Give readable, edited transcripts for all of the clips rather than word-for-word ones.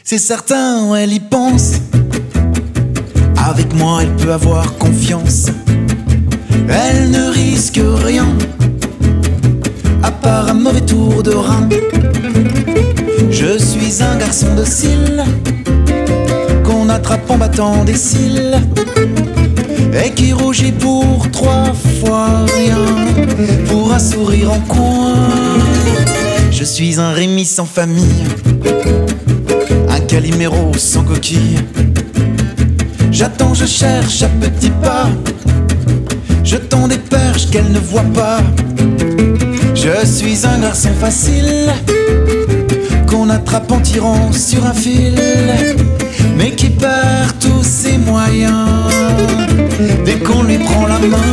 C'est certain, elle y pense. Avec moi, elle peut avoir confiance. Elle ne risque rien, à part un mauvais tour de rein. Je suis un garçon docile, qu'on attrape en battant des cils, et qui rougit pour 3 fois rien, pour un sourire en coin. Je suis un Rémi sans famille, un Calimero sans coquille. J'attends, je cherche à petits pas, je tends des perches qu'elle ne voit pas. Je suis un garçon facile, qu'on attrape en tirant sur un fil, mais qui perd tous ses moyens dès qu'on lui prend la main.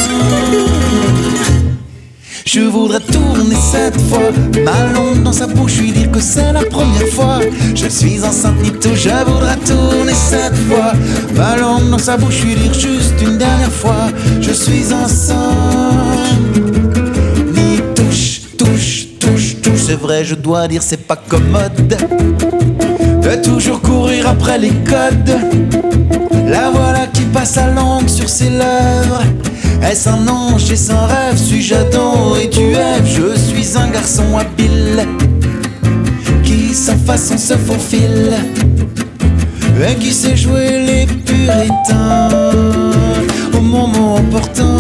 Je voudrais tourner cette fois ma langue dans sa bouche, lui dire que c'est la première fois. Je suis enceinte, ni tout, je voudrais tourner cette fois ma langue dans sa bouche, lui dire juste une dernière fois. Je suis enceinte. Ni touche, touche, touche, touche. C'est vrai, je dois dire, c'est pas commode de toujours courir après les codes. La voilà qui passe la langue sur ses lèvres. Est-ce un ange, est-ce un rêve? Suis-je Adam et tu Ève? Je suis un garçon habile qui sans façon se faufile et qui sait jouer les puritains au moment opportun.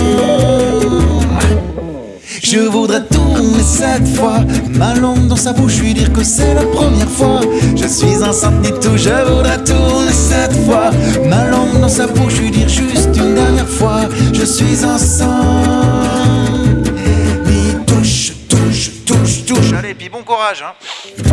Je voudrais tourner cette fois ma langue dans sa bouche, lui dire que c'est la première fois. Je suis enceinte, ni tout, je voudrais tourner cette fois ma langue dans sa bouche, lui dire juste une dernière fois. Je suis enceinte. Ni touche, touche, touche, touche. Allez, puis bon courage, hein.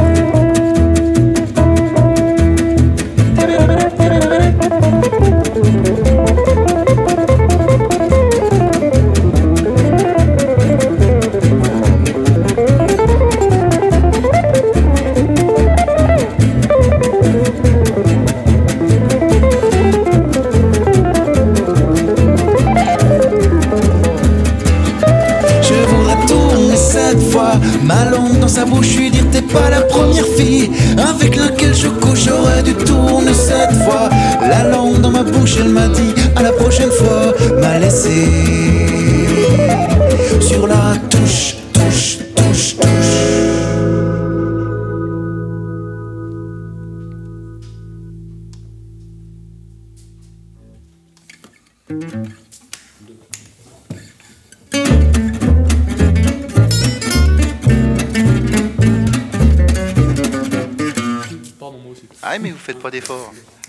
Ma langue dans sa bouche, lui dire t'es pas la première fille avec laquelle je couche. J'aurais dû tourner cette fois la langue dans ma bouche. Elle m'a dit à la prochaine fois, m'a laissé sur la touche, touche, touche, touche. Ah mais vous faites pas d'efforts.